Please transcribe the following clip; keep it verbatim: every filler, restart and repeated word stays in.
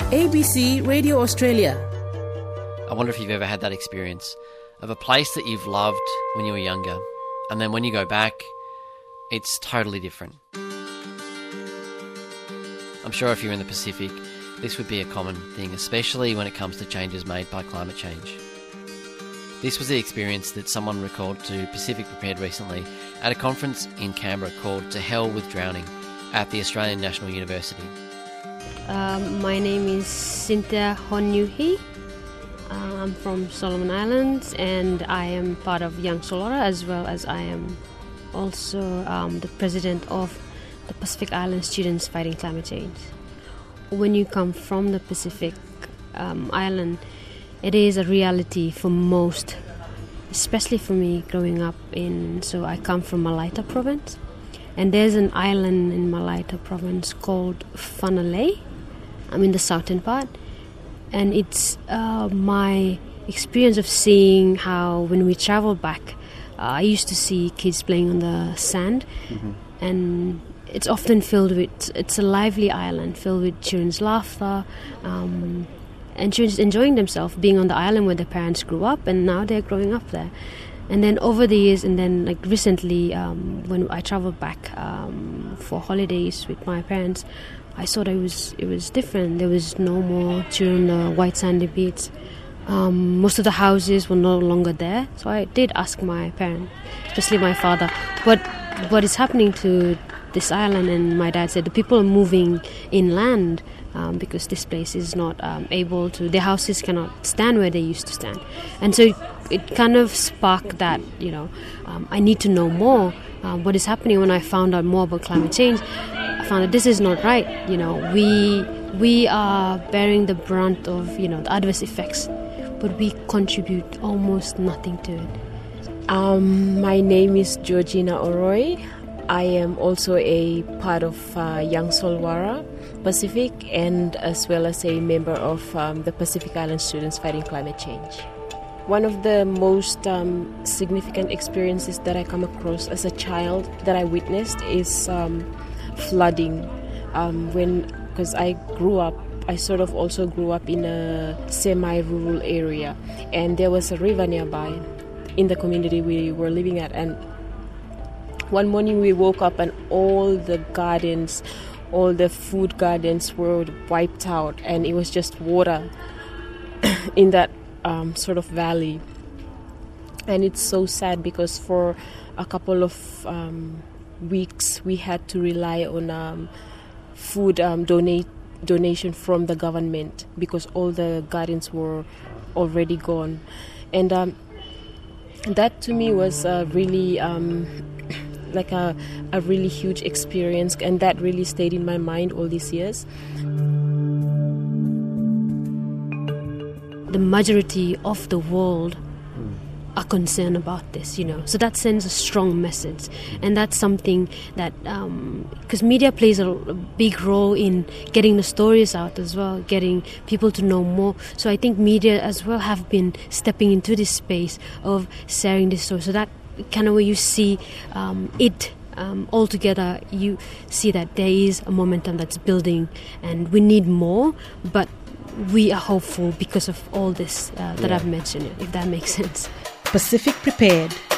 A B C Radio Australia. I wonder if you've ever had that experience of a place that you've loved when you were younger, and then when you go back, it's totally different. I'm sure if you're in the Pacific, this would be a common thing, especially when it comes to changes made by climate change. This was the experience that someone recalled to Pacific Prepared recently at a conference in Canberra called To Hell with Drowning at the Australian National University. Um, my name is Cynthia Honyuhi. Uh, I'm from Solomon Islands and I am part of Young Solora, as well as I am also um, the president of the Pacific Island Students Fighting Climate Change. When you come from the Pacific um, Island, it is a reality for most, especially for me growing up in, so I come from Malaita province, and there's an island in Malaita province called Whanalei. I'm in the southern part, and it's uh, my experience of seeing how when we travel back, uh, I used to see kids playing on the sand, mm-hmm. and it's often filled with, it's a lively island filled with children's laughter, um, and children enjoying themselves being on the island where their parents grew up, and now they're growing up there. And then over the years, and then like recently, um, when I traveled back um, for holidays with my parents, I saw that it was it was different. There was no more children on the white sandy beach. Um, most of the houses were no longer there. So I did ask my parents, especially my father, what what is happening to this island? And my dad said the people are moving inland um, because this place is not um, able to. Their houses cannot stand where they used to stand, and so it, it kind of sparked that you know um, I need to know more. Um, what is happening? When I found out more about climate change, I found that this is not right. You know, we we are bearing the brunt of you know the adverse effects, but we contribute almost nothing to it. Um, my name is Georgina Oroi. I am also a part of uh, Young Solwara Pacific, and as well as a member of um, the Pacific Island Students Fighting Climate Change. One of the most um, significant experiences that I come across as a child that I witnessed is um, flooding. Um, when, because I grew up, I sort of also grew up in a semi-rural area, and there was a river nearby in the community we were living at. And one morning we woke up and all the gardens, all the food gardens were wiped out, and it was just water in that Um, sort of valley. And it's so sad because for a couple of um, weeks we had to rely on um, food um, donate donation from the government because all the gardens were already gone. And um, that to me was uh, really um, like a, a really huge experience, and that really stayed in my mind all these years. The majority of the world are concerned about this, you know. So that sends a strong message, and that's something that, because um, media plays a, a big role in getting the stories out as well, getting people to know more. So I think media as well have been stepping into this space of sharing this story. So that kind of where you see um, it um, all together, you see that there is a momentum that's building, and we need more, but we are hopeful because of all this uh, that yeah. I've mentioned, if that makes sense. Pacific Prepared